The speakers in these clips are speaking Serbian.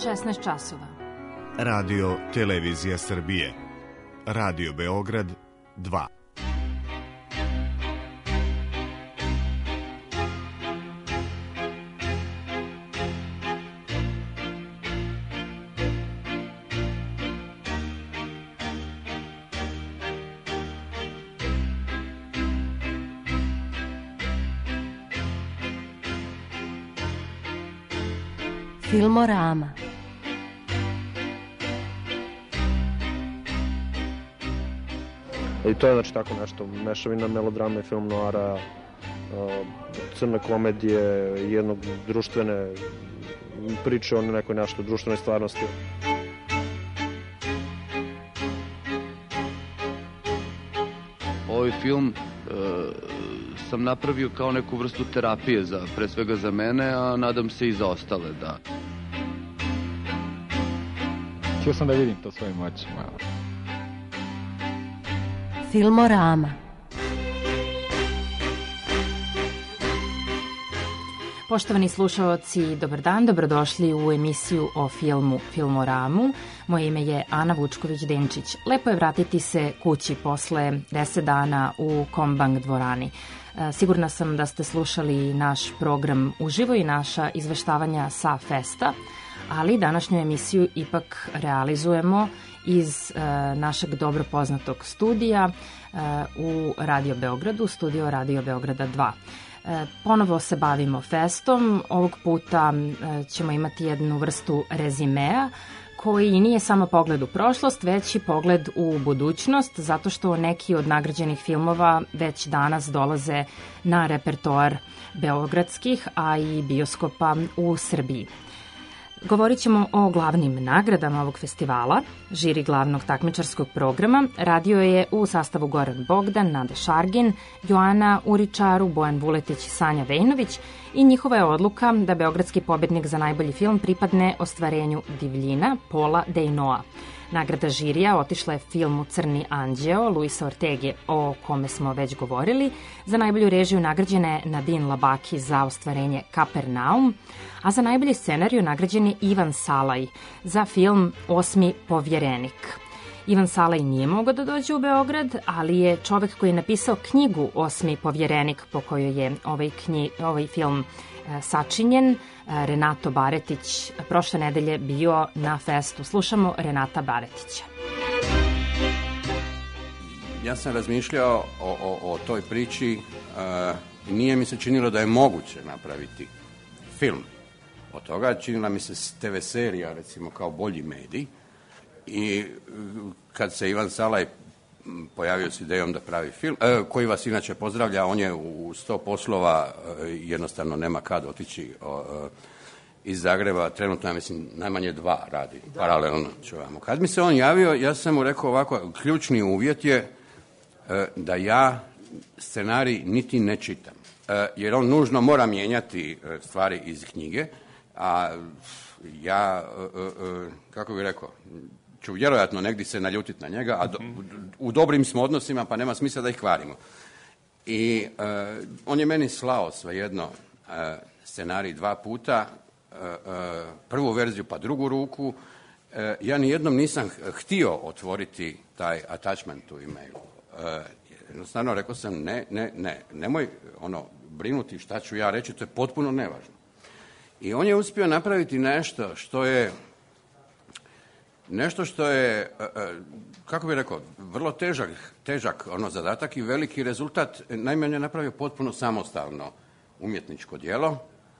16 časova. Radio Televizija Srbije. Radio Beograd 2. Filmorama. I to je znači tako nešto, mešavina melodrama i film noara, crne komedije, jednog društvene priče o nekoj našoj društvenoj stvarnosti. Ovaj film sam napravio kao neku vrstu terapije, pre svega za mene, a nadam se i za ostale, da. Htio sam da vidim to svojim očima. Filmorama. Poštovani slušaoci, dobar dan, dobrodošli u emisiju o filmu Filmoramu. Moje ime je Ana Vučković-Denčić. Lepo je vratiti se kući posle 10 dana u Kombang dvorani. Sigurna sam da ste slušali naš program uživo i naša izveštavanja sa festa, ali današnju emisiju ipak realizujemo iz našeg dobro poznatog studija u Radio Beogradu, studio Radio Beograda 2. Ponovo se bavimo festom, ovog puta ćemo imati jednu vrstu rezimea koji nije samo pogled u prošlost, već i pogled u budućnost, zato što neki od nagrađenih filmova već danas dolaze na repertoar beogradskih, a i bioskopa u Srbiji. Govorit ćemo o glavnim nagradama ovog festivala. Žiri glavnog takmičarskog programa radio je u sastavu Goran Bogdan, Nada Šargin, Joana Uričaru, Bojan Vuletić i Sanja Vejnović i njihova je odluka da beogradski pobednik za najbolji film pripadne ostvarenju Divljina Paula Dejnoa. Nagrada žirija otišla je filmu Crni anđeo Luisa Ortege, o kome smo već govorili. Za najbolju režiju nagrađena je Nadine Labaki za ostvarenje Kapernaum, a za najbolji scenariju nagrađen je Ivan Salaj za film Osmi povjerenik. Ivan Salaj nije mogao da dođe u Beograd, ali je čovek koji je napisao knjigu Osmi povjerenik, po kojoj je ovaj film sačinjen, Renato Baretić, prošle nedelje bio na festu. Slušamo Renata Baretića. Ja sam razmišljao o toj priči i nije mi se činilo da je moguće napraviti film od toga. Činila mi se TV serija, recimo, kao bolji medij. I kad se Ivan Salaj pojavio s idejom da pravi film, koji vas inače pozdravlja, on je u 100 poslova, jednostavno nema kad otići iz Zagreba, trenutno ja mislim najmanje 2 radi, paralelno čuvamo. Kad mi se on javio, ja sam mu rekao ovako, ključni uvjet je da ja scenarij niti ne čitam, jer on nužno mora mijenjati stvari iz knjige, a ja, kako bih rekao, ću vjerojatno negdje se naljutiti na njega, a u dobrim smo odnosima, pa nema smisla da ih kvarimo. I on je meni slao svejedno scenarij 2 puta, prvu verziju pa drugu ruku. Ja nijednom nisam htio otvoriti taj attachment u e-mailu. Jednostavno rekao sam nemoj brinuti šta ću ja reći, to je potpuno nevažno. I on je uspio napraviti nešto što je, kako bih rekao, vrlo težak zadatak i veliki rezultat. Naime, on je napravio potpuno samostalno umjetničko djelo,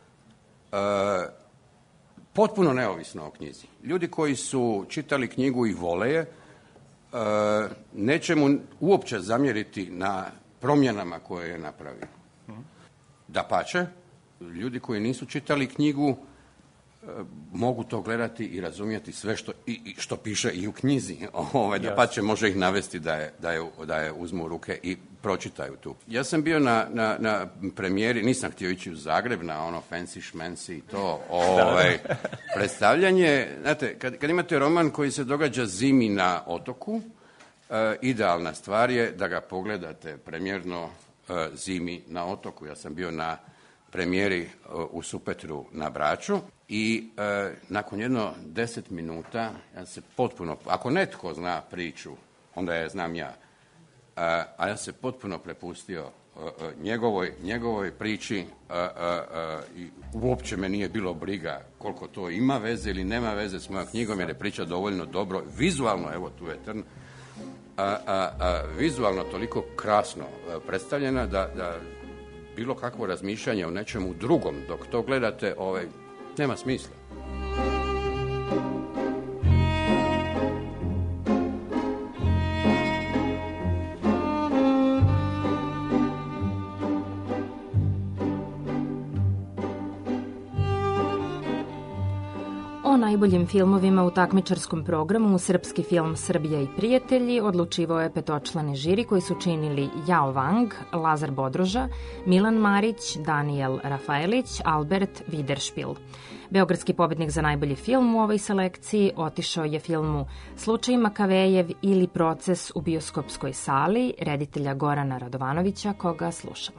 potpuno neovisno o knjizi. Ljudi koji su čitali knjigu i vole je, neće mu uopće zamjeriti na promjenama koje je napravio. Dapače, ljudi koji nisu čitali knjigu mogu to gledati i razumjeti sve što piše i u knjizi. Dapače, može ih navesti da je uzmu u ruke i pročitaju tu. Ja sam bio na premijeri, nisam htio ići u Zagreb na fancy šmensi i to predstavljanje. Znate, kad imate roman koji se događa zimi na otoku, idealna stvar je da ga pogledate premijerno zimi na otoku. Ja sam bio na premijeri u Supetru na Braču i nakon jedno 10 minuta ja se potpuno, ako netko zna priču, onda je znam ja, a ja se potpuno prepustio njegovoj priči i uopće me nije bilo briga koliko to ima veze ili nema veze s mojom knjigom, jer je priča dovoljno dobro, vizualno, evo tu je Trn, vizualno toliko krasno predstavljena da bilo kakvo razmišljanje o nečemu drugom dok to gledate nema smisla. O najboljim filmovima u takmičarskom programu Srpski film Srbija i prijatelji odlučivao je petočlani žiri koji su činili Jao Wang, Lazar Bodroža, Milan Marić, Danijel Rafaelić, Albert Widerspiel. Beogradski pobednik za najbolji film u ovoj selekciji otišao je filmu Slučaj Makavejev ili Proces u bioskopskoj sali reditelja Gorana Radovanovića, koga slušamo.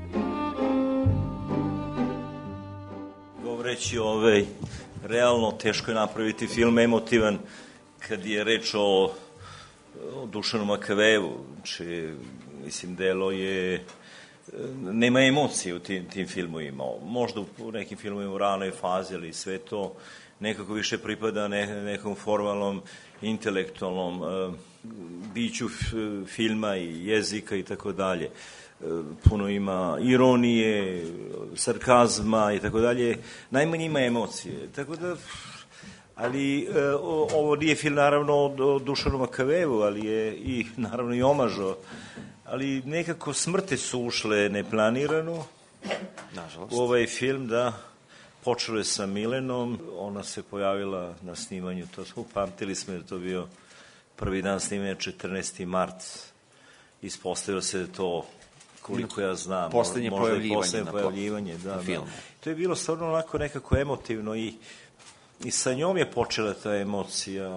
Govoreći realno teško je napraviti film emotivan kad je reč o Dušanu Makavejevu. Znači, mislim, delo je... Nema emocije u tim filmovima. Možda u nekim filmovima u ranoj fazi, ali sve to nekako više pripada nekom formalnom, intelektualnom biću filma i jezika i tako dalje. Puno ima ironije, sarkazma i tako dalje. Najmanje ima emocije. Tako da, ali ovo nije film naravno o Dušanu Makavejevu, ali je i naravno i omažo. Ali nekako smrti su ušle neplanirano u ovaj film, da. Počelo je sa Milenom, ona se pojavila na snimanju, to upamtili smo jer to bio prvi dan snimanja, 14. mart. Ispostavilo se da to, koliko ja znam, poslednje pojavljivanje da. To je bilo stvarno onako nekako emotivno i sa njom je počela ta emocija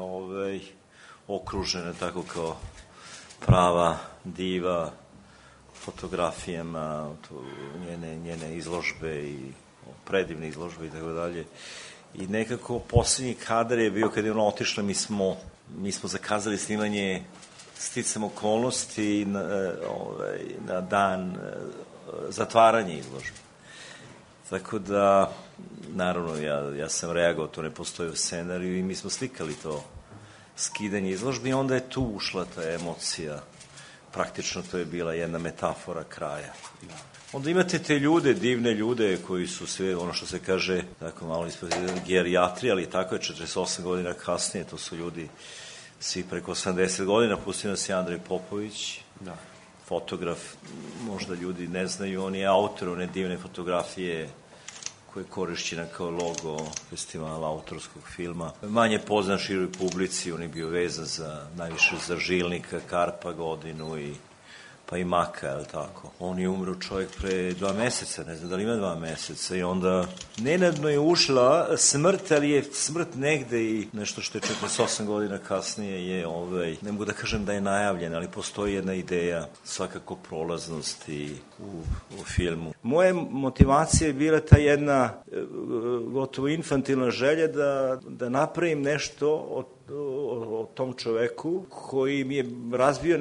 okružena tako kao prava diva fotografijama, njene izložbe i predivne izložbe i tako dalje. I nekako posljednji kadar je bio kada je ona otišla, mi smo zakazali snimanje sticam okolnosti na dan zatvaranja izložbe. Tako da, naravno, ja sam reagovao, to ne postoji u scenariju i mi smo slikali to skidanje izložbe i onda je tu ušla ta emocija. Praktično to je bila jedna metafora kraja. Onda imate te ljude, divne ljude koji su sve, ono što se kaže, tako malo ispod gerijatri, ali tako je 48 godina kasnije, to su ljudi svi preko 80 godina, pustio nas je Andrej Popović, fotograf, možda ljudi ne znaju, on je autor one divne fotografije koja je korišćena kao logo festivala autorskog filma. Manje poznan široj publici, on je bio vezan najviše za Žilnika, Karpa godinu pa i Maka, je li tako? On je umro čovjek pre 2 meseca, ne znam da li ima 2 meseca i onda nenadno je ušla smrt, ali je smrt negde i nešto što je 48 godina kasnije je, ne mogu da kažem da je najavljen, ali postoji jedna ideja svakako prolaznosti u filmu. Moja motivacija je bila ta jedna gotovo infantilna želja da napravim nešto o tom čoveku koji mi je razbio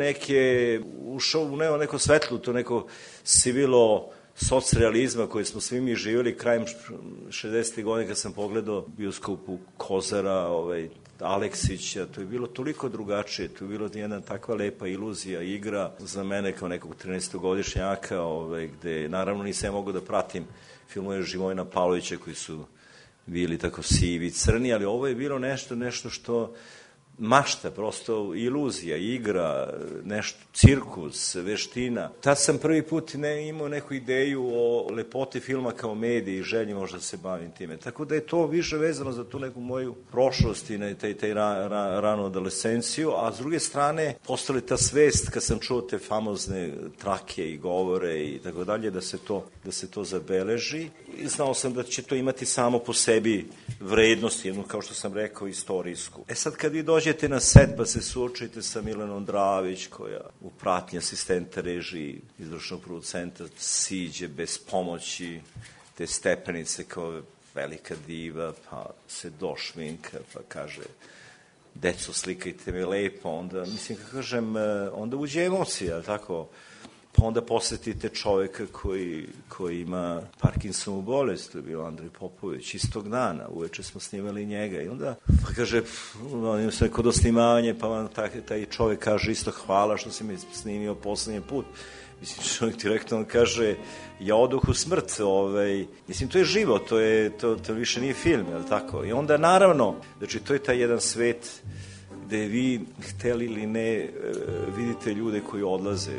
ušao u neko svetlo, to neko sivilo socrealizma koje smo svi mi živjeli krajem 60. godina kad sam pogledao bioskopu Kozara, Aleksića, to je bilo toliko drugačije, to je bilo jedna takva lepa iluzija, igra za mene kao nekog 13-godišnjaka, gde naravno nisam mogao da pratim filmove Živojina Pavlovića koji su bili tako sivi, crni, ali ovo je bilo nešto što mašta, prosto iluzija, igra, nešto, cirkus, veština. Tad sam prvi put imao neku ideju o lepoti filma kao mediji i želji možda se bavim time. Tako da je to više vezano za tu neku moju prošlost i na taj ranu adolescenciju, a s druge strane postala ta svest kad sam čuo te famozne trake i govore i tako dalje, da se to zabeleži. I znao sam da će to imati samo po sebi vrednost, jednu, kao što sam rekao, istorijsku. Sad kad vi dođete na set pa se suočite sa Milanom Dravić, koja u pratnji asistenta režiji, izvršnog producenta, siđe bez pomoći, te stepenice kao velika diva, pa se došminka, pa kaže deco slikajte me lepo, onda, mislim, kako kažem, onda uđe emocija, tako, pa onda posetite čoveka koji ima Parkinsovu bolest, to je bio Andrej Popović, istog dana, uveče smo snimali njega i onda, pa kaže, on se kod osnimavanje, pa vam taj čovek kaže isto hvala što si me snimio poslednji put. Mislim, čovjek direktno kaže, ja odoh u smrt, mislim, to je život, to više nije film, je li tako? I onda, naravno, znači, to je taj jedan svet gde vi, hteli ili ne, vidite ljude koji odlaze.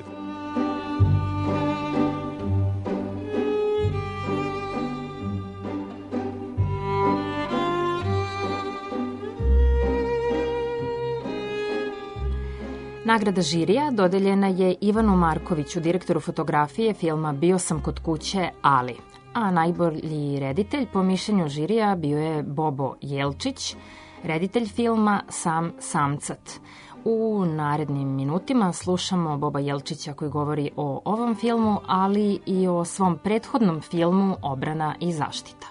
Nagrada žirija dodeljena je Ivanu Markoviću, direktoru fotografije filma Bio sam kod kuće, ali. A najbolji reditelj po mišljenju žirija bio je Bobo Jelčić, reditelj filma Sam samcat. U narednim minutima slušamo Boba Jelčića koji govori o ovom filmu, ali i o svom prethodnom filmu Obrana i zaštita.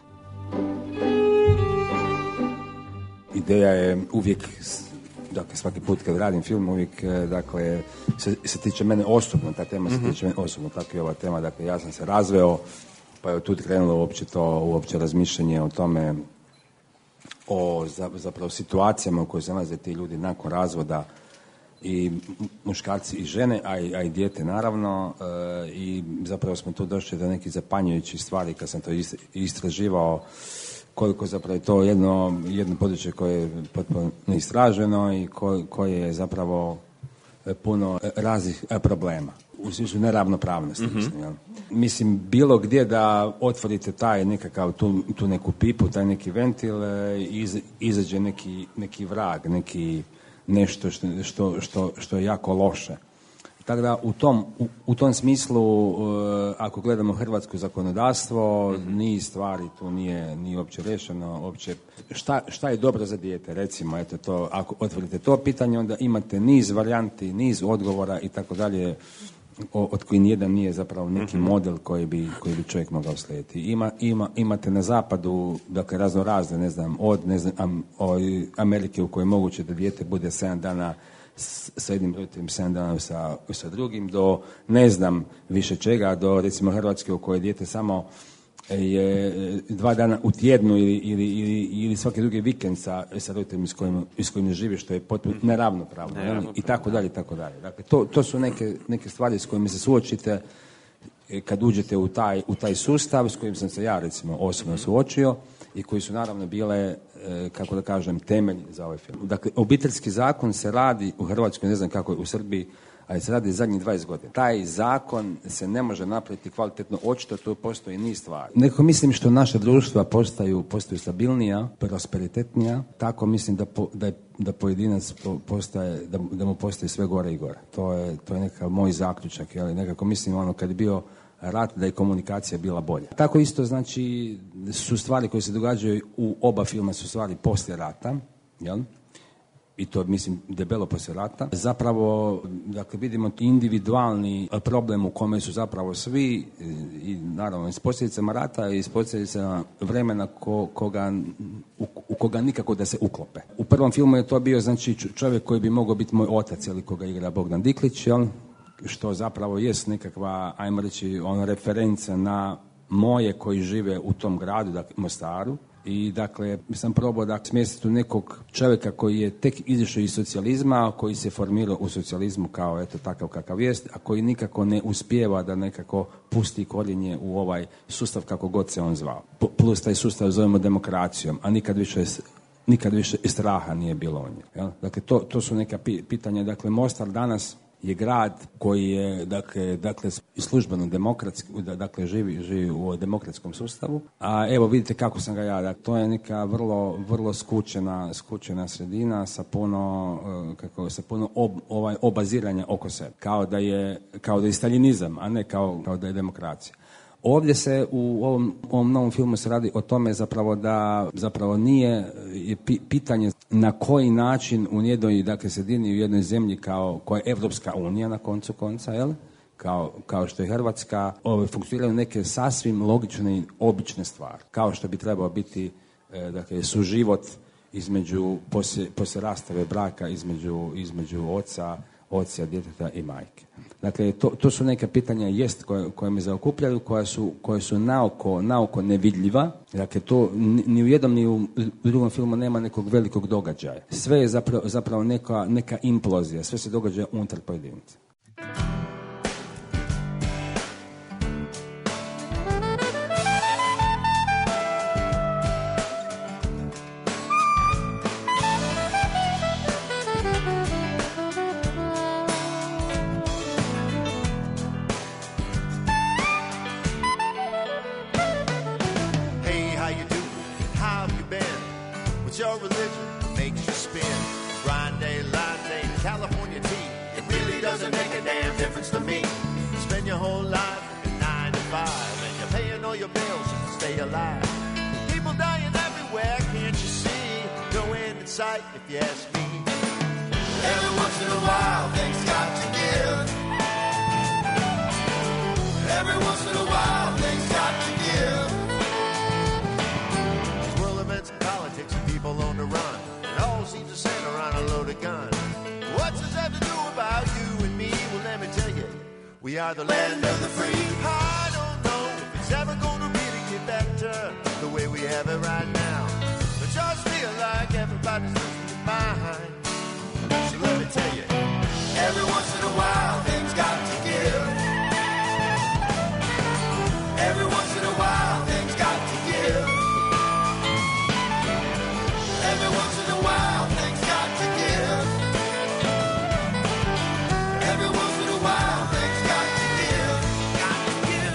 Ideja je uvijek, dakle svaki put kad radim film, uvijek, dakle, se tiče mene osobno, ta tema se tiče mene osobno, tako i ova tema, dakle, ja sam se razveo, pa je tu krenulo uopće razmišljanje o tome, o zapravo situacijama u kojoj se nalaze ti ljudi nakon razvoda, i muškarci i žene, a i dijete naravno, i zapravo smo tu došli do nekih zapanjujućih stvari kad sam to istraživao, koliko zapravo je to jedno područje koje je potpuno neistraženo i koje je zapravo puno raznih problema. U smislu neravnopravnosti. Mislim, bilo gdje da otvorite taj nekakav, tu neku pipu, taj neki ventil, izađe neki vrag, nešto što je jako loše. Tako da u tom smislu, ako gledamo hrvatsko zakonodavstvo, niz stvari tu nije uopće rešeno. Šta je dobro za dijete? Recimo, eto to, ako otvorite to pitanje, onda imate niz varijanti, niz odgovora i tako dalje, od koji nijedan nije zapravo neki model koji bi čovjek mogao slijediti. Imate na zapadu, dakle, raznorazne, od Amerike u kojoj je moguće da dijete bude 7 dana sa jednim roditeljem, 7 dana sa drugim, do ne znam više čega, do recimo Hrvatske u kojoj dijete samo je 2 dana u tjednu ili svaki drugi vikend sa roditeljem s kojim živi, što je potpuno neravnopravno. I tako dalje, i tako dalje. Dakle, to su neke stvari s kojima se suočite kad uđete u taj sustav s kojim sam se ja recimo osobno suočio i koji su naravno bile, kako da kažem, temelj za ovaj film. Dakle, obiteljski zakon se radi u Hrvatskoj, ne znam kako je u Srbiji, ali se radi zadnjih 20 godina. Taj zakon se ne može napraviti kvalitetno, očito tu postoji niz stvari. Nekako mislim što naše društva postaju stabilnija, prosperitetnija, tako mislim da pojedinac postaje, da mu postaje sve gore i gore. To je nekakav moj zaključak, jel? Nekako mislim kad je bio rat, da je komunikacija bila bolja. Tako isto, znači, su stvari koje se događaju u oba filma su stvari poslije rata, jel? I to, mislim, debelo poslije rata. Zapravo, dakle, vidimo individualni problem u kome su zapravo svi, i naravno iz posljedicama rata i iz posljedicama vremena u koga nikako da se uklope. U prvom filmu je to bio, znači, čovjek koji bi mogao biti moj otac, ili koga igra Bogdan Diklić, jel? Što zapravo jest nekakva, ajmo reći, referenca na moje koji žive u tom gradu, dakle, Mostaru. I dakle, sam probao da smjestiti nekog čovjeka koji je tek izašao iz socijalizma, koji se formirao u socijalizmu kao eto takav kakav jest, a koji nikako ne uspijeva da nekako pusti korijenje u ovaj sustav kako god se on zvao. Plus taj sustav zovemo demokracijom, a nikad više straha nije bilo o njemu. Jel? Dakle, to su neka pitanja. Dakle, Mostar danas je grad koji je, dakle službeno demokratski, dakle živi u demokratskom sustavu. A evo vidite kako sam ga ja. Dakle, to je neka vrlo skučena sredina sa puno obaziranja oko sebe. Kao da je staljinizam, a ne kao da je demokracija. Ovdje se u ovom novom filmu se radi o tome zapravo nije pitanje na koji način u jednoj, dakle, sredini, u jednoj zemlji koja je Evropska unija na koncu konca, jel? kao što je Hrvatska, funkcioniraju neke sasvim logične i obične stvari, kao što bi trebao biti dakle, suživot između, poslije rastave braka između oca, djeteta i majke. Dakle, to su neka pitanja koje me zaokupljaju, koje su naoko nevidljiva. Dakle, to ni u jednom ni u drugom filmu nema nekog velikog događaja. Sve je zapravo neka implozija, sve se događa unutar pojedinca. If you ask me, every once in a while things got to give. Every once in a while things got to give. It's world events and politics and people on the run. It all seems to center on a loaded gun. What's this have to do about you and me? Well, let me tell you, we are the land of the free. I don't know if it's ever gonna really get better the way we have it right now. But just feel like everybody's losing their mind. So let me tell you, every once in a while things got to give. Every once in a while things got to give. Every once in a while things got to give. Every once in a while things got to give. Got to give.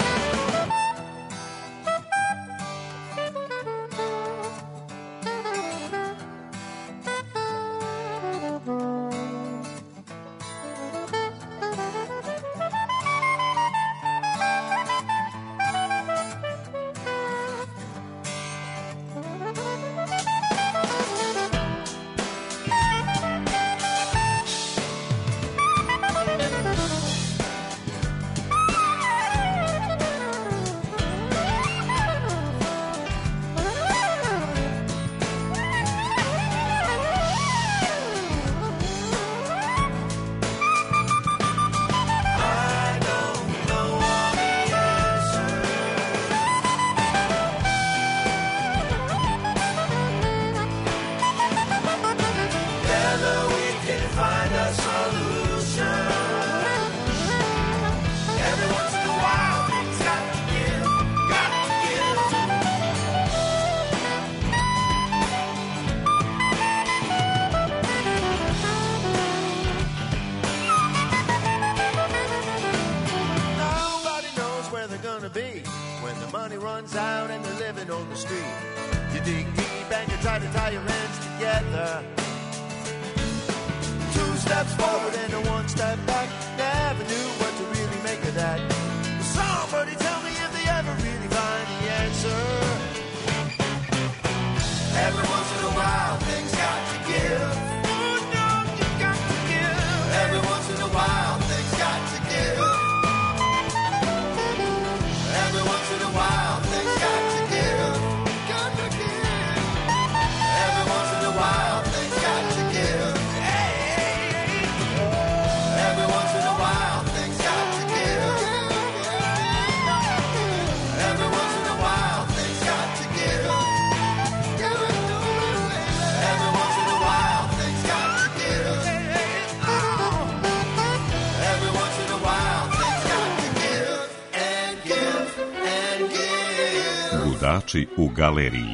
U galeriji.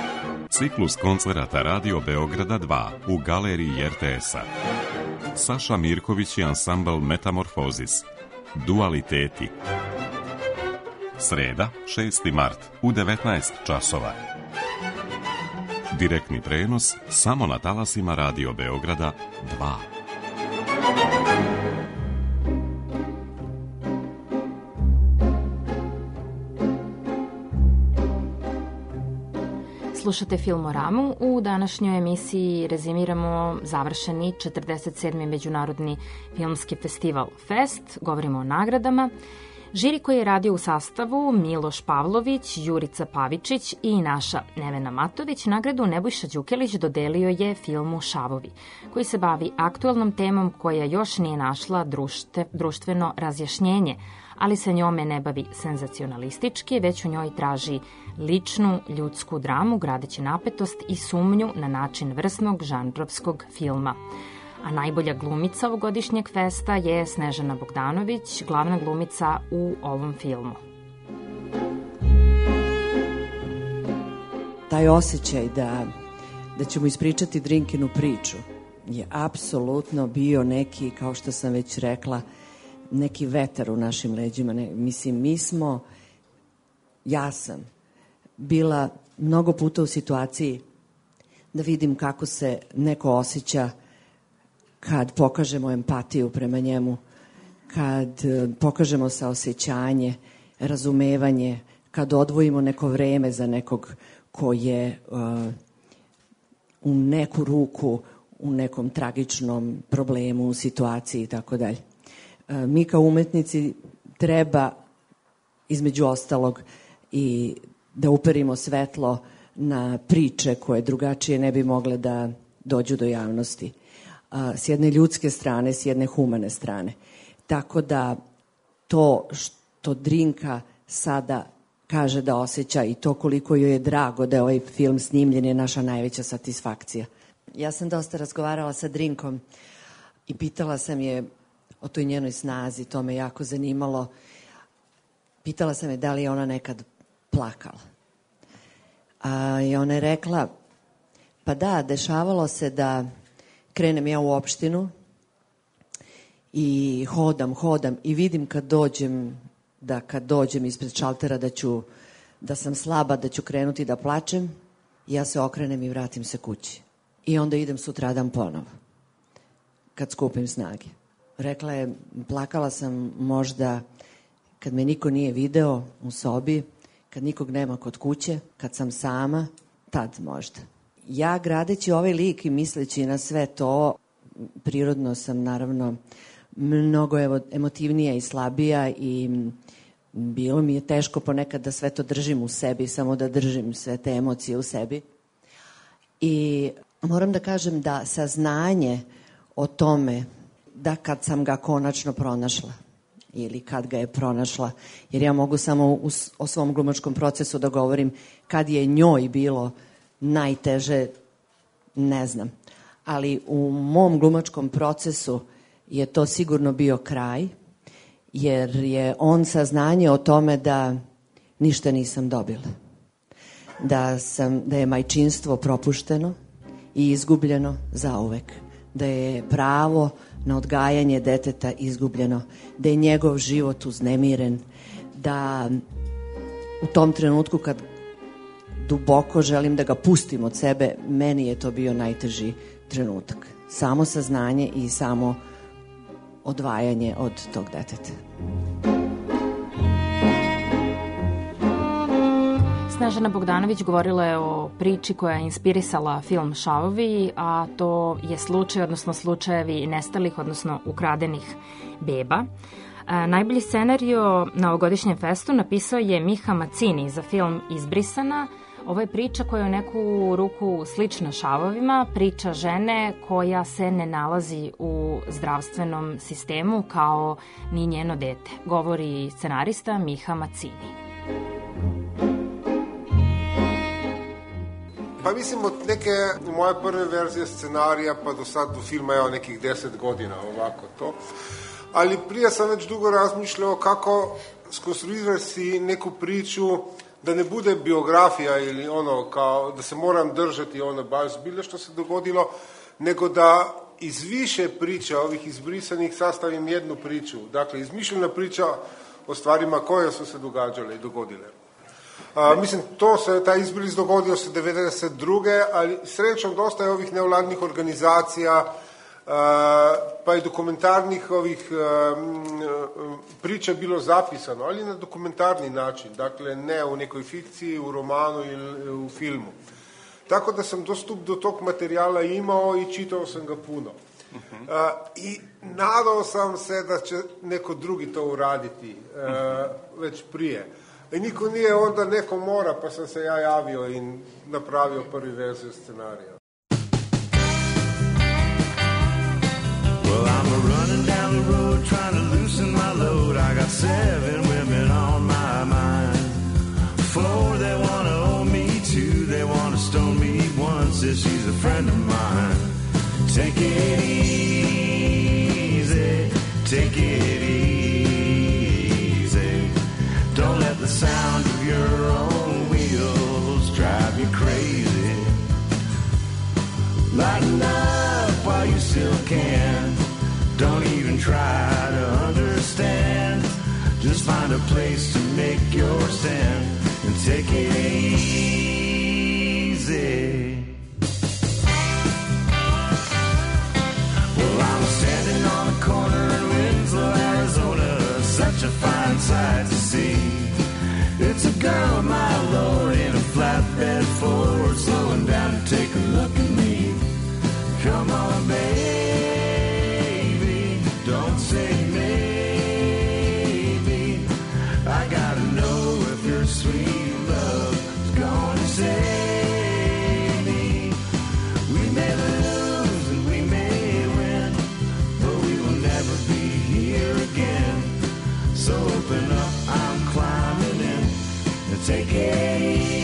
Ciklus koncerata Radio Beograda 2 u galeriji RTS-a. Saša Mirković i ansambl Metamorfozis. Dualiteti. Sreda, 6. mart u 19 časova. Direktni prenos samo na talasima Radio Beograda 2. slušate Filmoramu. U današnjoj emisiji rezimiramo završeni 47. Međunarodni filmski festival Fest. Govorimo o nagradama. Žiri koji je radio u sastavu Miloš Pavlović, Jurica Pavičić i naša Nevena Matović, nagradu Nebojša Đukelić dodelio je filmu Šavovi, koji se bavi aktuelnom temom koja još nije našla društveno razjašnjenje, ali se njome ne bavi senzacionalistički, već u njoj traži ličnu ljudsku dramu, gradeći napetost i sumnju na način vrsnog žanrovskog filma. A najbolja glumica ovogodišnjeg festa je Snežana Bogdanović, glavna glumica u ovom filmu. Taj osjećaj da ćemo ispričati Drinkinu priču je apsolutno bio neki, kao što sam već rekla, neki vetar u našim leđima. Ja sam bila mnogo puta u situaciji da vidim kako se neko osjeća kad pokažemo empatiju prema njemu, kad pokažemo saosećanje, razumevanje, kad odvojimo neko vreme za nekog ko je u neku ruku u nekom tragičnom problemu, u situaciji i tako dalje. Mi kao umetnici treba, između ostalog, i da uperimo svetlo na priče koje drugačije ne bi mogle da dođu do javnosti. S jedne ljudske strane, s jedne humane strane. Tako da to što Drinka sada kaže da osjeća i to koliko joj je drago da je ovaj film snimljen je naša najveća satisfakcija. Ja sam dosta razgovarala sa Drinkom i pitala sam je o toj njenoj snazi, to me jako zanimalo. Pitala sam je da li je ona nekad plakala. I ona je rekla, pa da, dešavalo se da krenem ja u opštinu i hodam i vidim kad dođem ispred šaltera da sam slaba, da ću krenuti da plačem, ja se okrenem i vratim se kući. I onda idem sutradan ponovo, kad skupim snage. Rekla je, plakala sam možda kad me niko nije video u sobi, kad nikog nema kod kuće, kad sam sama, tad možda. Ja gradeći ovaj lik i misleći na sve to, prirodno sam naravno mnogo emotivnija i slabija i bilo mi je teško ponekad da sve to držim u sebi, samo da držim sve te emocije u sebi. I moram da kažem da saznanje o tome da kad sam ga konačno pronašla ili kad ga je pronašla, jer ja mogu samo o svom glumačkom procesu da govorim kad je njoj bilo najteže, ne znam. Ali u mom glumačkom procesu je to sigurno bio kraj, jer je on saznanje o tome da ništa nisam dobila. Da je majčinstvo propušteno i izgubljeno zauvek. Da je pravo na odgajanje deteta izgubljeno. Da je njegov život uznemiren. Da u tom trenutku kad duboko želim da ga pustim od sebe, meni je to bio najteži trenutak. Samo saznanje i samo odvajanje od tog deteta. Snežana Bogdanović govorila je o priči koja je inspirisala film Šavovi, a to je slučaj, odnosno slučajevi nestalih, odnosno ukradenih beba. Najbolji scenario na ovogodišnjem festu napisao je Miha Macini za film Izbrisana. Ovo je priča koja je u neku ruku slična Šavovima, priča žene koja se ne nalazi u zdravstvenom sistemu kao ni njeno dete, govori scenarista Miha Macini. Pa mislim, od neke moje prve verzije scenarija pa do sad do filma je nekih 10 godina, ovako to. Ali prije sam već dugo razmišljao kako skonstruirati neku priču da ne bude biografija ili ono kao da se moram držati ono baš zbilje što se dogodilo, nego da iz više priča ovih izbrisanih sastavim jednu priču. Dakle, izmišljena priča o stvarima koje su se događale i dogodile. Mislim, taj izbris dogodio se 1992. ali srećom dosta je ovih nevladnih organizacija, pa i dokumentarnih ovih priča bilo zapisano, ali na dokumentarni način, dakle ne u nekoj fikciji, u romanu ili u filmu. tako da sam dostup do tog materijala imao i čitao sam ga puno. I nadao sam se da će neko drugi to uraditi već prije. I niko nije, onda neko mora, pa sam se ja javio i napravio prvi verziju scenarija. Well, I'm running down the road trying to loosen my load. I got 7 women on my mind. 4 they want to own me, 2 they want to stone me, 1 says she's a friend of mine. Take it easy, take it easy. Don't let the sound of your own wheels drive you crazy. Lighten up while you still can. Don't even try to understand. Just find a place to make your stand and take it easy. Well, I'm standing on a corner in Winslow, Arizona. Such a fine sight to see. It's a girl, my lord, in a flatbed Ford, slowing down to take a look at me. Come on, baby, don't say maybe. I gotta know if your sweet love is gonna save me. We may lose and we may win, but we will never be here again. So open up, I'm climbing in, and take it easy.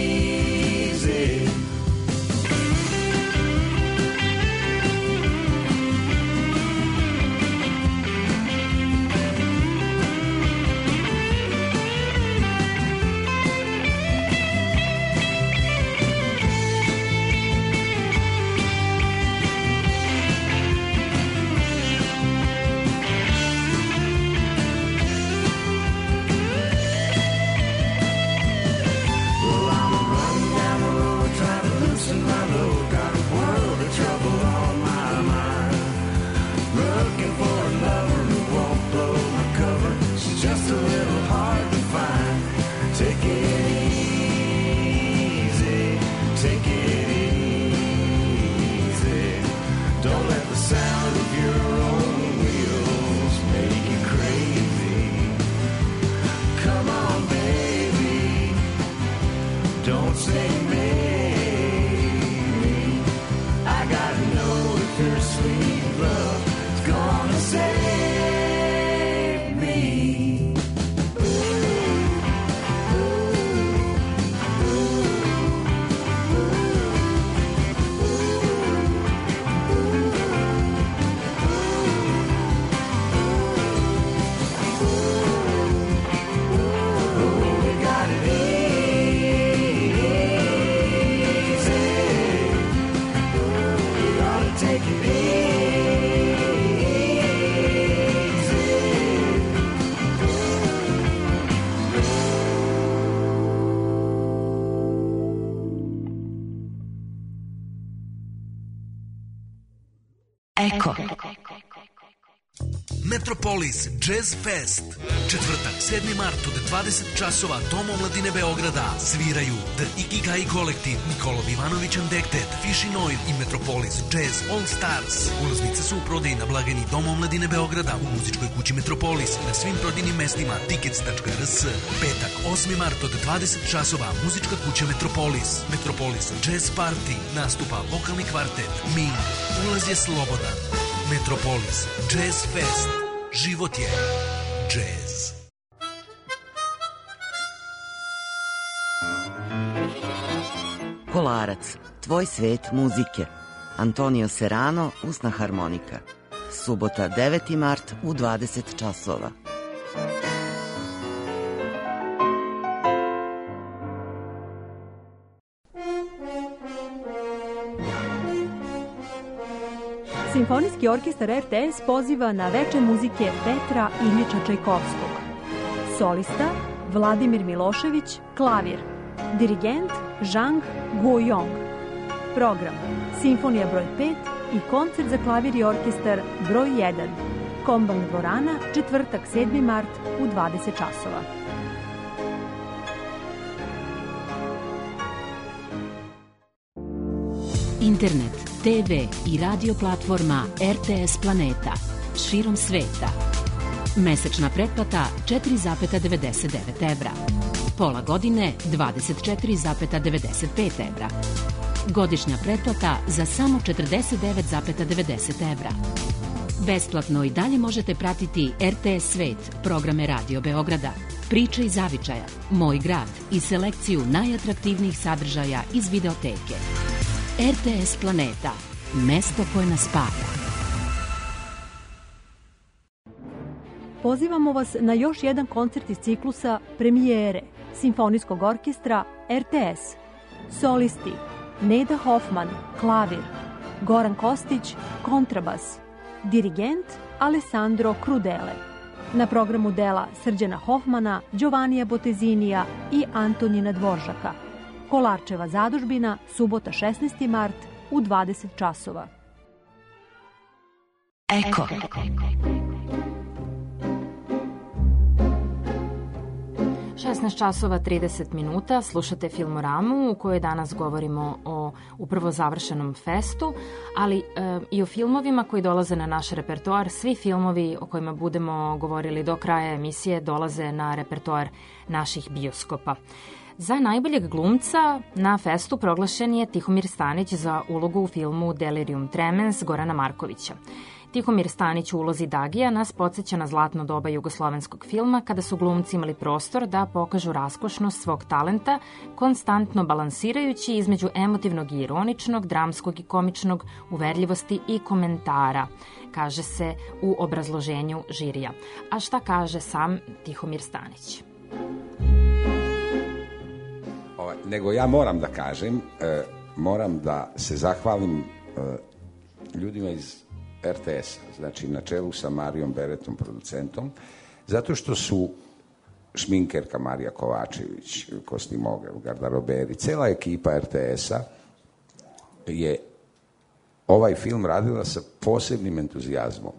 Eko. Metropolis Jazz Fest. Četvrtak, 7. mart od 20 časova, Dom omladine Beograda. Sviraju The Ikigai Kolektiv, Nikolov Ivanović Andektet, Fishin Oil i Metropolis Jazz All Stars. Ulaznice su u prodaji na blagajni Dom omladine Beograda u muzičkoj kući Metropolis na svim prodajnim mestima tickets.rs. Petak, 8. mart od 20 časova, muzička kuća Metropolis. Metropolis Jazz Party. Nastupa vokalni kvartet Ming. Ulaz je slobodan. Metropolis Jazz Fest. Život je jazz. Kolarac, tvoj svet muzike. Antonio Serrano, usna harmonika. Subota, 9. mart u 20 časova. Simfonijski orkestar RTS poziva na veče muzike Petra Iljiča Čajkovskog. Solista Vladimir Milošević, klavir. Dirigent Zhang Guoyong. Program Simfonija broj 5 i koncert za klavir i orkestar broj 1. Kombank dvorana, četvrtak, 7. mart u 20 časova. internet, TV i radio platforma RTS Planeta širom sveta. Mesečna pretplata 4,99 evra. Pola godine 24,95 evra. Godišnja pretplata za samo 49,90 evra. Besplatno i dalje možete pratiti RTS Svet, programe Radio Beograda, Priče iz zavičaja, Moj grad i selekciju najatraktivnijih sadržaja iz videoteke. RTS Planeta, mesto koje nas spaja. Pozivamo vas na još jedan koncert iz ciklusa Premijere Simfonijskog orkestra RTS. Solisti Neda Hoffman, klavir, Goran Kostić, kontrabas, dirigent Alessandro Crudele. Na programu dela Srđana Hoffmana, Giovannija Botezinija i Antonina Dvoržaka. Kolarčeva zadužbina, subota 16. mart u 20 časova. Eko. 16 časova 30 minuta, slušate Filmoramu u kojoj danas govorimo o upravo završenom festu, ali i o filmovima koji dolaze na naš repertoar. Svi filmovi o kojima budemo govorili do kraja emisije dolaze na repertoar naših bioskopa. Za najboljeg glumca na festu proglašen je Tihomir Stanić za ulogu u filmu Delirium Tremens Gorana Markovića. Tihomir Stanić u ulozi Dagija nas podsjeća na zlatno doba jugoslovenskog filma kada su glumci imali prostor da pokažu raskošnost svog talenta, konstantno balansirajući između emotivnog i ironičnog, dramskog i komičnog, uverljivosti i komentara, kaže se u obrazloženju žirija. A šta kaže sam Tihomir Stanić? Nego ja moram da kažem, moram da se zahvalim ljudima iz RTS, znači na čelu sa Marijom Beretom, producentom, zato što su šminkerka Marija Kovačević, kostimograf, garderoberi, cela ekipa RTS-a je ovaj film radila sa posebnim entuzijazmom.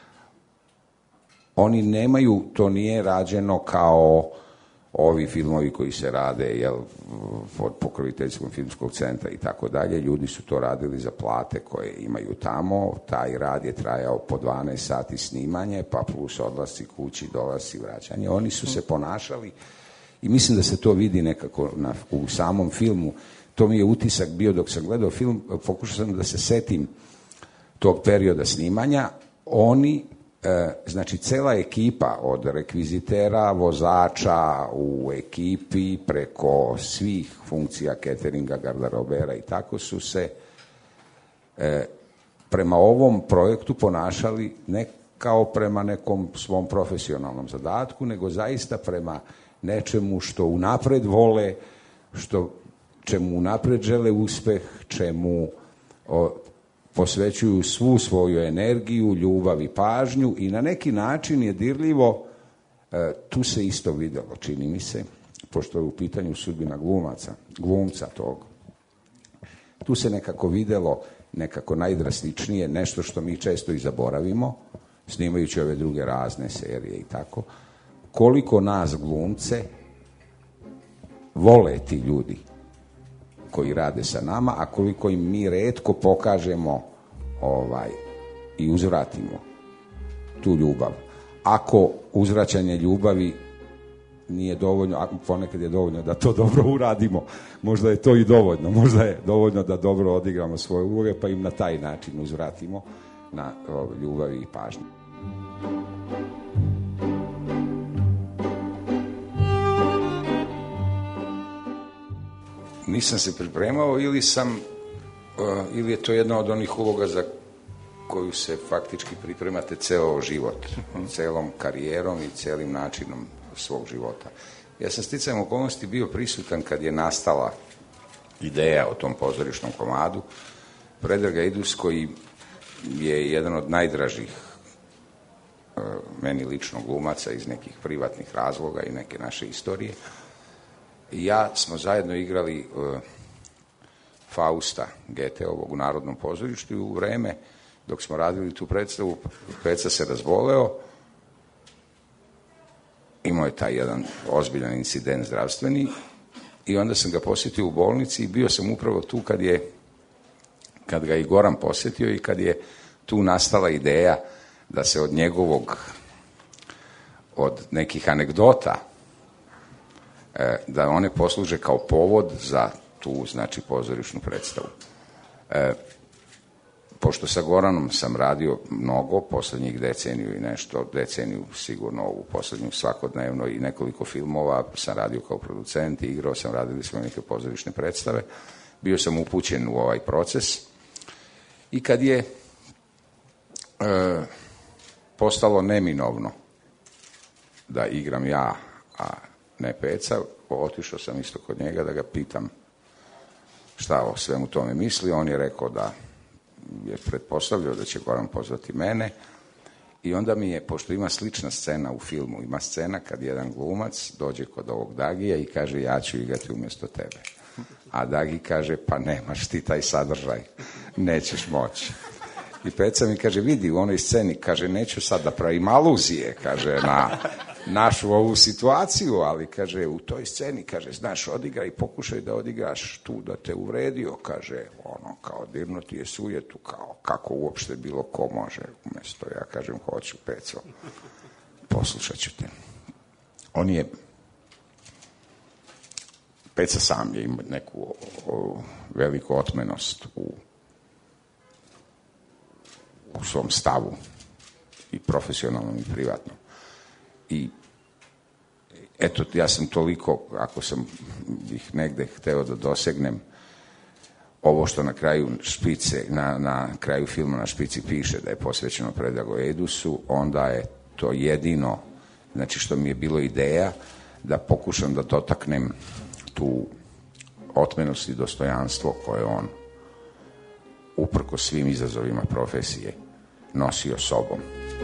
Oni nemaju, to nije rađeno kao ovi filmovi koji se rade pod pokroviteljstvom filmskog centra i tako dalje. Ljudi su to radili za plate koje imaju tamo. Taj rad je trajao po 12 sati snimanje, pa plus odlasci kući, dolasci, vraćanje. Oni su se ponašali i mislim da se to vidi nekako u samom filmu. To mi je utisak bio dok sam gledao film. Pokušao sam da se setim tog perioda snimanja. Oni, znači cela ekipa od rekvizitera, vozača u ekipi preko svih funkcija cateringa, garderobera i tako su se prema ovom projektu ponašali ne kao prema nekom svom profesionalnom zadatku, nego zaista prema nečemu što unapred vole, čemu unapred žele uspeh, čemu posvećuju svu svoju energiju, ljubav i pažnju i na neki način je dirljivo, tu se isto videlo, čini mi se, pošto je u pitanju sudbina glumca tog. Tu se nekako videlo, nekako najdrastičnije, nešto što mi često i zaboravimo, snimajući ove druge razne serije i tako, koliko nas glumce vole ti ljudi koji rade sa nama, a koliko im mi retko pokažemo i uzvratimo tu ljubav. Ako uzvraćanje ljubavi nije dovoljno, a ponekad je dovoljno da to dobro uradimo, možda je to i dovoljno, možda je dovoljno da dobro odigramo svoje uloge, pa im na taj način uzvratimo na ljubavi i pažnju. Nisam se pripremao ili je to jedna od onih uloga za koju se faktički pripremate ceo život, celom karijerom i celim načinom svog života. Ja sam sticajem okolnosti bio prisutan kad je nastala ideja o tom pozorišnom komadu. Predrag Ejdus, koji je jedan od najdražih meni lično glumaca iz nekih privatnih razloga i neke naše istorije, i ja smo zajedno igrali Fausta Goetheovog u Narodnom pozorištu i u vreme dok smo radili tu predstavu, Peca se razboleo, imao je taj jedan ozbiljan incident zdravstveni i onda sam ga posjetio u bolnici i bio sam upravo tu kad ga i Goran posjetio i kad je tu nastala ideja da se od nekih anegdota, da one posluže kao povod za tu, znači, pozorišnu predstavu. Pošto sa Goranom sam radio mnogo, posljednjih deceniju sigurno ovu posljednju svakodnevno i nekoliko filmova sam radio kao producent, igrao sam, radili smo neke pozorišne predstave, bio sam upućen u ovaj proces i kad je postalo neminovno da igram ja, a ne Peca, otišao sam isto kod njega da ga pitam šta o svemu tome misli. On je rekao da je pretpostavljao da će Goran pozvati mene i onda mi je, pošto ima slična scena u filmu, ima scena kad jedan glumac dođe kod ovog Dagija i kaže ja ću igrati umjesto tebe. A Dagi kaže pa nemaš ti taj sadržaj, nećeš moći. I Peca mi kaže vidi u onoj sceni, kaže neću sad da pravim aluzije, kaže na našu ovu situaciju, ali kaže u toj sceni, kaže znaš odigraj, pokušaj da odigraš tu da te uvredio, kaže ono kao dirnuti je sujetu, kao kako uopšte bilo ko može, umjesto ja kažem hoću Peco, poslušat ću te. On je, Peca sam je imao neku veliku otmenost u svom stavu i profesionalnom i privatnom. I eto, ja sam toliko, ako sam ih negde hteo da dosegnem, ovo što na kraju špice, na kraju filma na špici piše da je posvećeno Predragu Edusu, onda je to jedino, znači što mi je bilo ideja da pokušam da dotaknem tu otmenost i dostojanstvo koje on uprko svim izazovima profesije nosio sobom.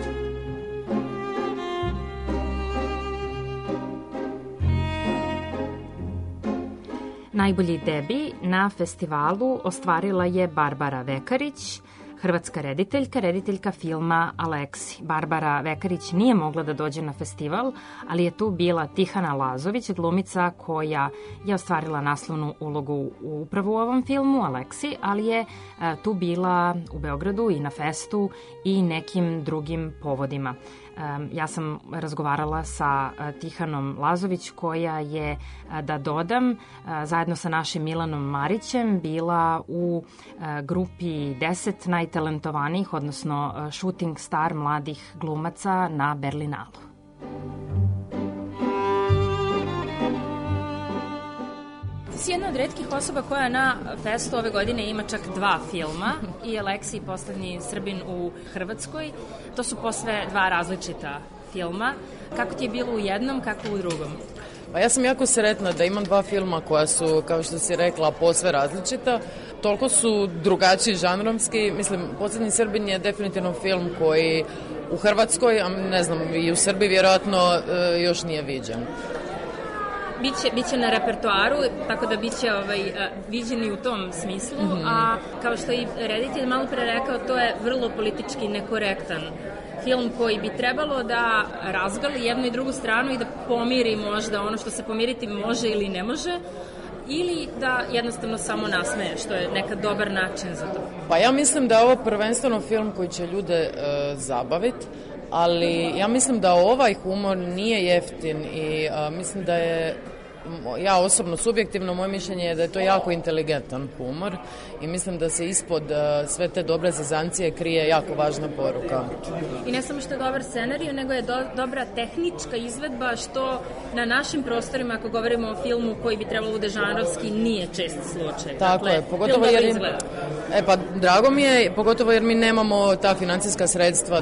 Najbolji debi na festivalu ostvarila je Barbara Vekarić, hrvatska rediteljka filma Aleksi. Barbara Vekarić nije mogla da dođe na festival, ali je tu bila Tihana Lazović, glumica koja je ostvarila naslovnu ulogu upravo u ovom filmu Aleksi, ali je tu bila u Beogradu i na festu i nekim drugim povodima. Ja sam razgovarala sa Tihanom Lazović koja je, da dodam, zajedno sa našim Milanom Marićem bila u grupi 10 najtalentovanijih, odnosno shooting star mladih glumaca na Berlinalu. Ti si jedna od retkih osoba koja na festu ove godine ima čak 2 filma, i Aleksi, poslednji Srbin u Hrvatskoj. To su posve 2 različita filma. Kako ti je bilo u jednom, kako u drugom? Pa ja sam jako sretna da imam 2 filma koja su, kao što si rekla, posve različita. Toliko su drugačiji žanromski. Mislim, Poslednji Srbin je definitivno film koji u Hrvatskoj, a ne znam, i u Srbiji vjerojatno još nije viđen. Biće na repertoaru, tako da biće viđeni u tom smislu, a kao što i reditelj malo pre rekao, to je vrlo politički nekorektan film koji bi trebalo da razgali jednu i drugu stranu i da pomiri možda ono što se pomiriti može ili ne može, ili da jednostavno samo nasmeje, što je nekad dobar način za to. Pa ja mislim da je ovo prvenstveno film koji će ljude zabaviti, ali ja mislim da ovaj humor nije jeftin i mislim da je, ja osobno subjektivno, moje mišljenje je da je to jako inteligentan humor i mislim da se ispod sve te dobre zezancije krije jako važna poruka. I ne samo što je dobar scenarij, nego je dobra tehnička izvedba, što na našim prostorima, ako govorimo o filmu koji bi trebalo bude žanrovski, nije čest slučaj. Tako je, pogotovo jer pa drago mi je, pogotovo jer mi nemamo ta financijska sredstva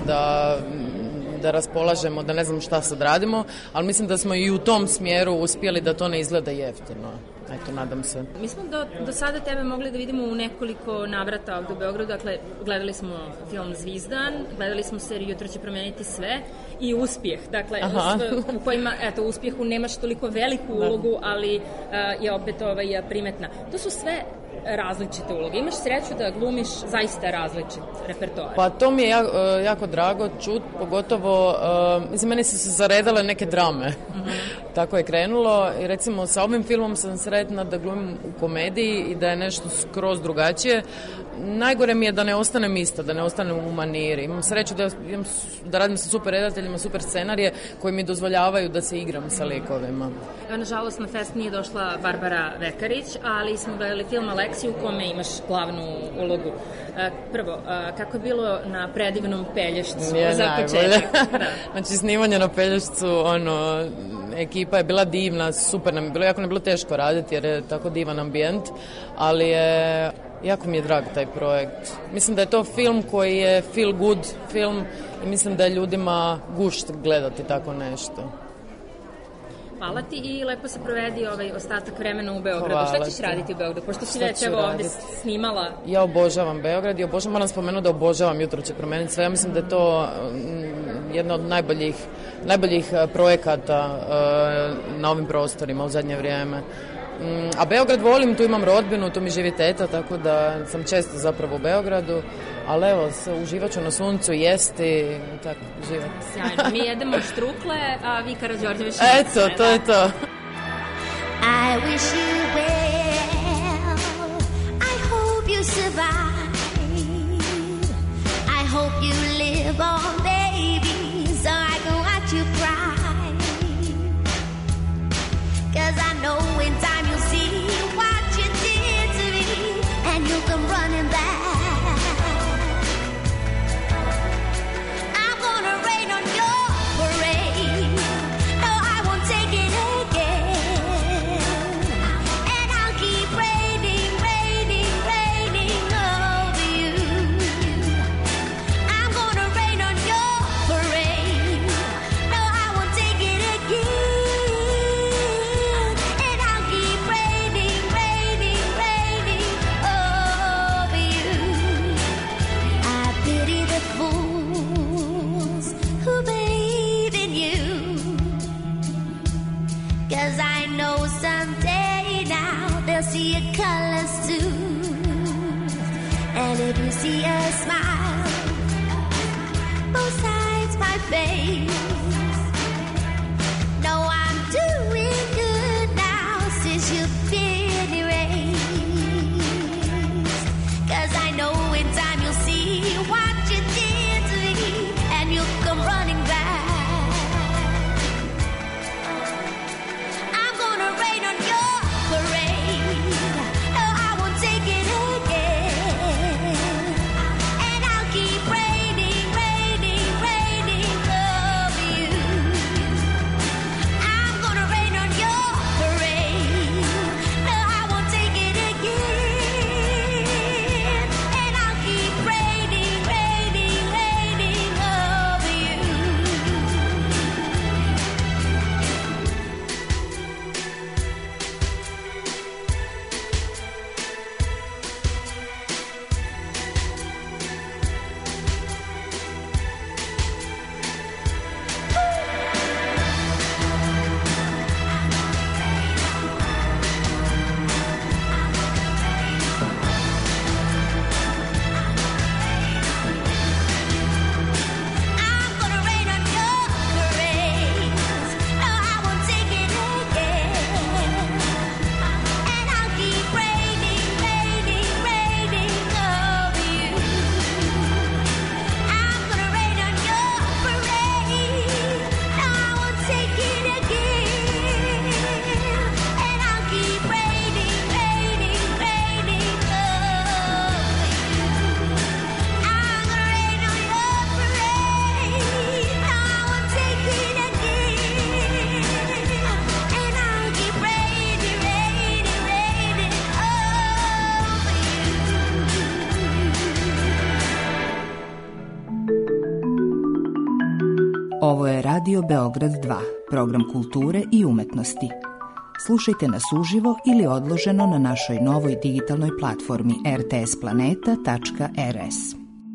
da raspolažemo, da ne znam šta sad radimo, ali mislim da smo i u tom smjeru uspjeli da to ne izgleda jeftino. Eto, nadam se. Mi smo do sada tebe mogli da vidimo u nekoliko navrata ovdje u Beogradu. Dakle, gledali smo film Zvizdan, gledali smo seriju Jutro će promeniti sve i Uspjeh. Dakle, u kojima, eto, u Uspjehu nemaš toliko veliku ulogu, ali je opet primetna. To su sve različite uloge. Imaš sreću da glumiš zaista različit repertoar. Pa to mi je jako drago čut, pogotovo, mislim, meni su se zaredale neke drame. Tako je krenulo i recimo sa ovim filmom sam sretna da glumim u komediji i da je nešto skroz drugačije, najgore mi je da ne ostanem ista, da ne ostanem u maniri. Imam sreću da radim sa super redateljima, super scenarije koji mi dozvoljavaju da se igram sa likovima. Nažalost, na fest nije došla Barbara Vekarić, ali smo gledali film Aleksiju u kome imaš glavnu ulogu. Prvo, kako je bilo na predivnom Pelješcu za početak? Znači, snimanje na Pelješcu, ekipa je bila divna, super nam je bilo, jako nam je bilo teško raditi jer je tako divan ambijent, ali jako mi je drag taj projekt. Mislim da je to film koji je feel good film i mislim da je ljudima gušt gledati tako nešto. Hvala ti i lepo se provedi ostatak vremena u Beogradu. Šta ćeš raditi u Beogradu? Pošto si već ovde snimala. Ja obožavam Beograd i moram spomenuti da obožavam Jutro će promeniti sve. Ja mislim da je to jedna od najboljih projekata na ovim prostorima u zadnje vrijeme. A Beograd volim, tu imam rodbinu, tu mi živi teta, tako da sam često zapravo u Beogradu, ali evo, uživat ću na suncu, jesti, tako, uživati. Sjajno, mi jedemo štrukle, a vi Karađorđević... Eto, to je to. I wish you well, I hope you survive, I hope you live on, baby, so I can watch you cry, 'cause I know in time you'll see what you did to me, and you'll come running back. I'm gonna rain on your parade, no, I won't take it again, and I'll keep raining, raining, raining over you. I'm gonna rain on your parade, no, I won't take it again, and I'll keep raining, raining, raining over you. I pity the fools who believe in you, 'cause I know someday now they'll see your colors too, and if you see a smile both sides my face, know I'm doing good now since you've been erased, 'cause I know in time you'll see what you did to me, and you'll come running back. I'm gonna rain on your parade, no, I won't take it again, and I'll keep raining, raining, raining over you. I'm gonna rain on your parade, no, I won't take it again, and I'll keep raining, raining, raining over you. I'm gonna rain on your parade, no, I won't take it again, and I'll keep raining, raining, raining over you. I'm gonna rain on your parade, no, I won't take it again, and I'll keep raining, raining, raining over you. I'm gonna rain on your parade, no, I won't take it again, and I'll keep raining, raining, raining over you. Ovo je Radio Beograd 2, program kulture i umetnosti. Slušajte nas uživo ili odloženo na našoj novoj digitalnoj platformi rtsplaneta.rs.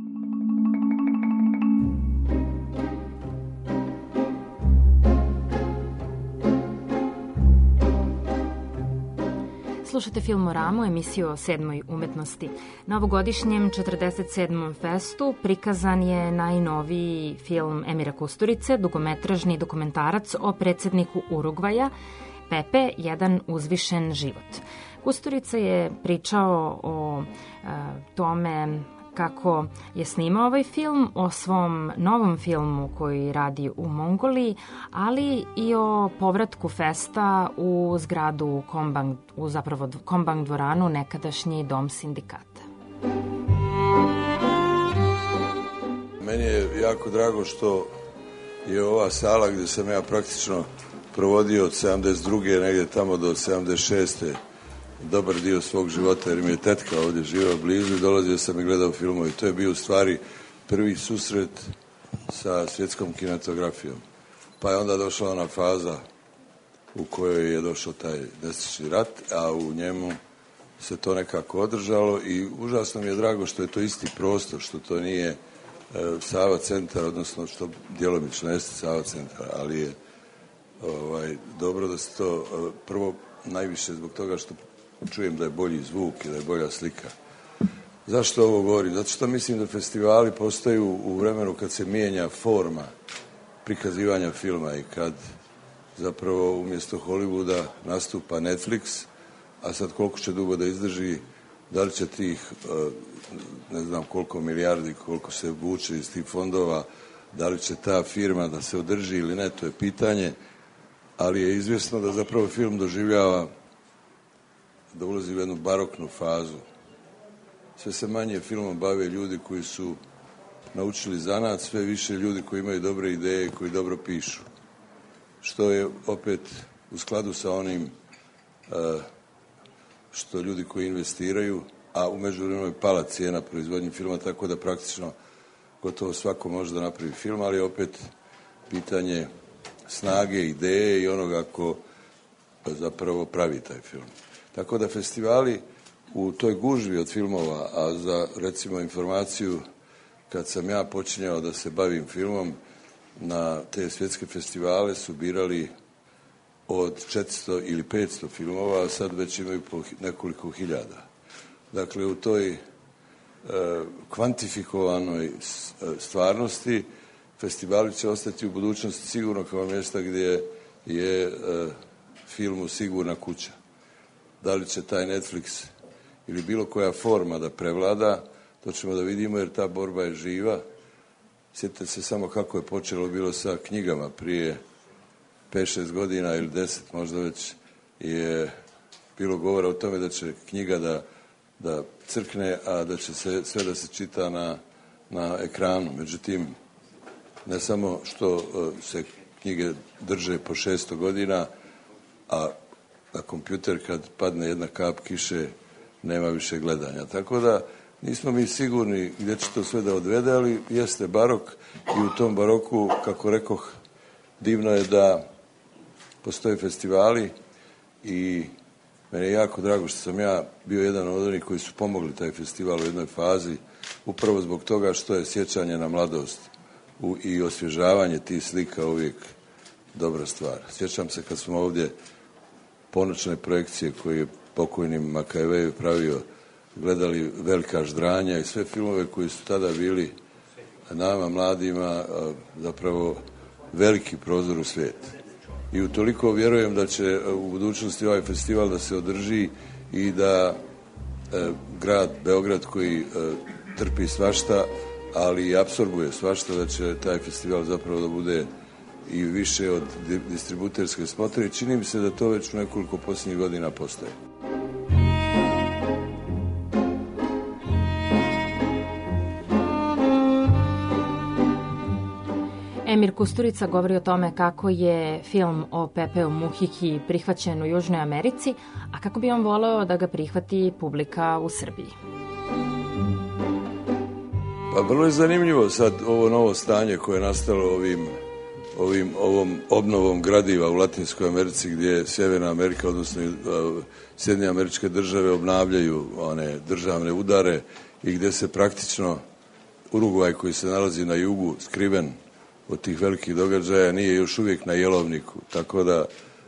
Slušate Filmoramu, emisiju o 7. umetnosti. Na ovogodišnjem 47. festu prikazan je najnoviji film Emira Kusturice, dugometražni dokumentarac o predsjedniku Urugvaja, Pepe, jedan uzvišen život. Kusturica je pričao o tome kako je snimao ovaj film, o svom novom filmu koji radi u Mongoliji, ali i o povratku festa u zgradu Kombang dvoranu, nekadašnji dom sindikata. Meni je jako drago što je ova sala gdje sam ja praktično provodio od 72. negdje tamo do 76. dobar dio svog života, jer mi je tetka ovdje živela blizu i dolazio sam i gledao filmove. To je bio u stvari prvi susret sa svjetskom kinematografijom. Pa je onda došla ona faza u kojoj je došao taj nesrećni rat, a u njemu se to nekako održalo i užasno mi je drago što je to isti prostor, što to nije Sava centar, odnosno što djelomično jeste Sava centar, ali je dobro da se to prvo najviše zbog toga što čujem da je bolji zvuk i da je bolja slika. Zašto ovo govorim? Zato što mislim da festivali postaju u vremenu kad se mijenja forma prikazivanja filma i kad zapravo umjesto Hollywooda nastupa Netflix, a sad koliko će dugo da izdrži, da li će tih ne znam koliko milijardi, koliko se vuče iz tih fondova, da li će ta firma da se održi ili ne, to je pitanje, ali je izvjesno da zapravo film doživljava, da ulazi u jednu baroknu fazu. Sve se manje filmom bave ljudi koji su naučili zanat, sve više ljudi koji imaju dobre ideje i koji dobro pišu. Što je opet u skladu sa onim što ljudi koji investiraju, a u međuvremenu je pala cijena proizvodnje filma, tako da praktično gotovo svako može da napravi film, ali je opet pitanje snage, ideje i onoga ko zapravo pravi taj film. Tako da festivali u toj gužvi od filmova, a za recimo informaciju, kad sam ja počinjao da se bavim filmom, na te svjetske festivale su birali od 400 ili 500 filmova, a sad već imaju po nekoliko hiljada. Dakle, u toj kvantifikovanoj stvarnosti festivali će ostati u budućnosti sigurno kao mjesta gdje je filmu sigurna kuća. Da li će taj Netflix ili bilo koja forma da prevlada, to ćemo da vidimo jer ta borba je živa. Sjetite se samo kako je počelo bilo sa knjigama prije 5-6 godina ili 10, možda već je bilo govora o tome da će knjiga da crkne, a da će se sve da se čita na ekranu. Međutim, ne samo što se knjige drže po 600 godina, a na kompjuter kad padne jedna kap kiše nema više gledanja. Tako da nismo mi sigurni gdje će to sve da odvede, ali jeste barok i u tom baroku, kako rekoh, divno je da postoje festivali i meni je jako drago što sam ja bio jedan od onih koji su pomogli taj festival u jednoj fazi, upravo zbog toga što je sjećanje na mladost i osvježavanje tih slika uvijek dobra stvar. Sjećam se kad smo ovdje ponoćne projekcije koje je pokojni Makajevejev pravio, gledali Velika ždranja i sve filmove koji su tada bili nama mladima zapravo veliki prozor u svijet. I utoliko vjerujem da će u budućnosti ovaj festival da se održi i da grad Beograd koji trpi svašta, ali i apsorbuje svašta, da će taj festival zapravo da bude i više od distributerske smotre i čini mi se da to već u nekoliko posljednjih godina postoje. Emir Kusturica govori o tome kako je film o Pepeu Muhiki prihvaćen u Južnoj Americi, a kako bi on voleo da ga prihvati publika u Srbiji. Pa vrlo je zanimljivo sad ovo novo stanje koje je nastalo ovom obnovom gradiva u Latinskoj Americi gdje Sjeverna Amerika, odnosno Sjedinjene Američke Države obnavljaju one državne udare i gdje se praktično Urugvaj koji se nalazi na jugu skriven od tih velikih događaja nije još uvijek na jelovniku, tako da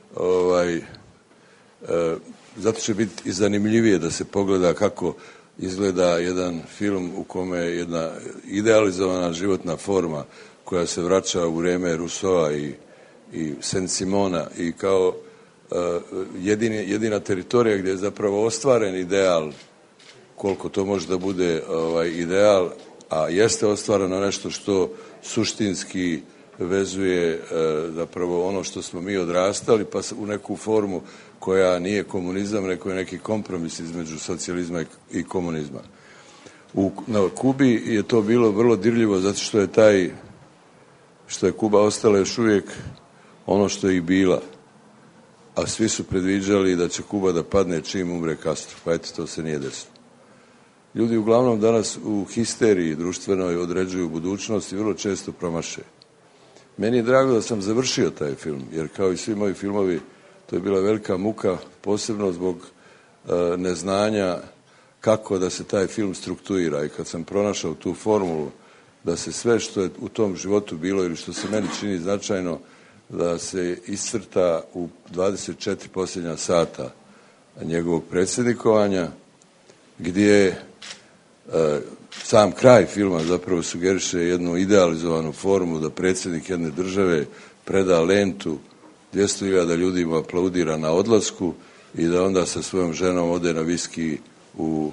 zato će biti i zanimljivije da se pogleda kako izgleda jedan film u kome je jedna idealizovana životna forma koja se vraća u vrijeme Rousseaua i Saint-Simona i kao jedina teritorija gdje je zapravo ostvaren ideal, koliko to može da bude ideal, a jeste ostvareno nešto što suštinski vezuje zapravo ono što smo mi odrastali, pa u neku formu koja nije komunizam, nego je neki kompromis između socijalizma i komunizma. Na Kubi je to bilo vrlo dirljivo zato što je Kuba ostala još uvijek ono što je i bila, a svi su predviđali da će Kuba da padne čim umre Castro, pa eto, to se nije desilo. Ljudi uglavnom danas u histeriji društvenoj određuju budućnost i vrlo često promaše. Meni je drago da sam završio taj film, jer kao i svi moji filmovi, to je bila velika muka, posebno zbog neznanja kako da se taj film strukturira. I kad sam pronašao tu formulu da se sve što je u tom životu bilo ili što se meni čini značajno, da se iscrta u 24 posljednja sata njegovog predsjednikovanja, gdje sam kraj filma zapravo sugeriše jednu idealizovanu formu da predsjednik jedne države preda lentu, 200.000 ljudi mu aplaudira na odlasku i da onda sa svojom ženom ode na viski u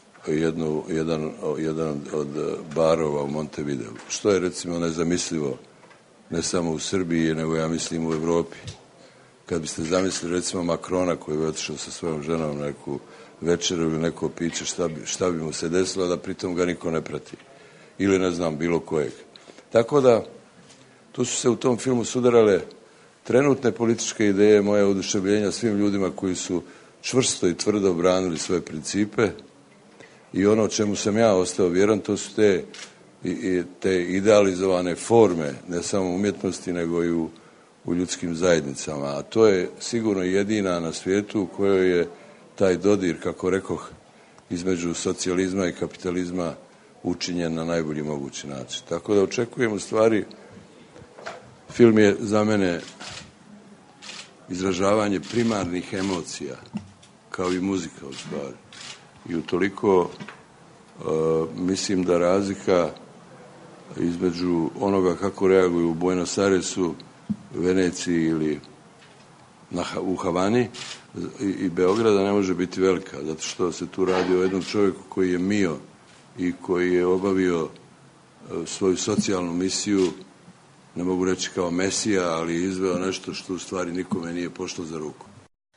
jedan od barova u Montevideu. Što je recimo nezamislivo ne samo u Srbiji, nego ja mislim u Evropi. Kad biste zamislili recimo Makrona koji je otišao sa svojom ženom na neku večeru ili neko piće, šta bi mu se desilo da pritom ga niko ne prati. Ili ne znam, bilo kojeg. Tako da, tu su se u tom filmu sudarale trenutne političke ideje, moje oduševljenja svim ljudima koji su čvrsto i tvrdo branili svoje principe i ono čemu sam ja ostao vjeran, to su te idealizovane forme, ne samo umjetnosti, nego i u ljudskim zajednicama. A to je sigurno jedina na svijetu u kojoj je taj dodir, kako rekoh, između socijalizma i kapitalizma učinjen na najbolji mogući način. Tako da očekujem u stvari, film je za mene izražavanje primarnih emocija, kao i muzika u stvari. I utoliko mislim da razlika između onoga kako reaguju u Buenos Airesu, Veneciji ili u Havani i Beograda ne može biti velika, zato što se tu radi o jednom čovjeku koji je mio i koji je obavio svoju socijalnu misiju, ne mogu reći kao mesija, ali je izveo nešto što u stvari nikome nije pošlo za ruku.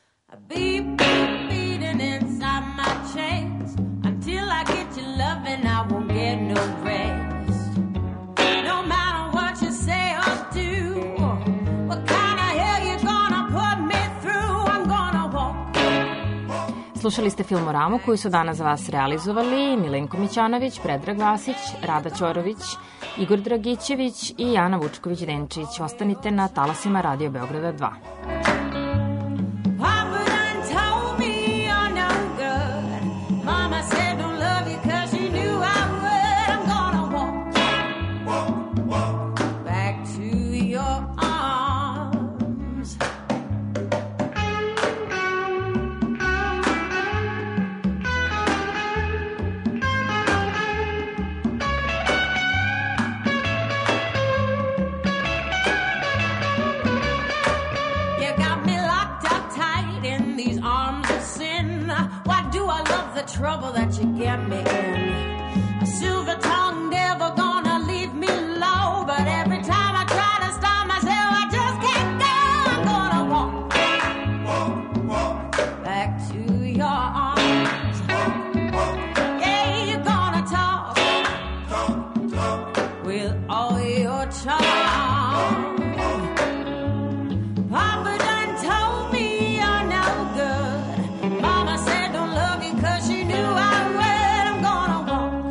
Slušali ste Filmoramu koju su danas za vas realizovali Milenko Mićanović, Predrag Vasić, Rada Ćorović, Igor Dragićević i Ana Vučković-Denčić. Ostanite na talasima Radio Beograda 2. Trouble that you get me in. A silver tongue never gonna leave me low, but every time I try to stop myself, I just can't go. I'm gonna walk back to your arms. Yeah, you're gonna talk with all your charm. Papa done told me you're no good. Mama said don't love you 'cause she knew I would. I'm gonna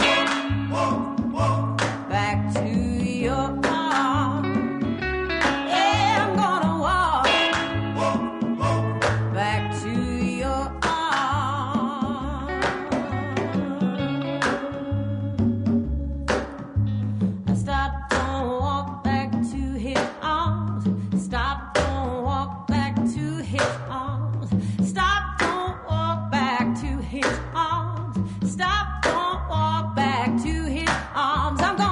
walk back to your arms. Yeah, I'm gonna walk back to your arms. I stopped, don't walk back to his arms. Stop, don't walk back to his arms. Stop, don't walk back to his arms. Stop, don't walk back to his arms. I'm going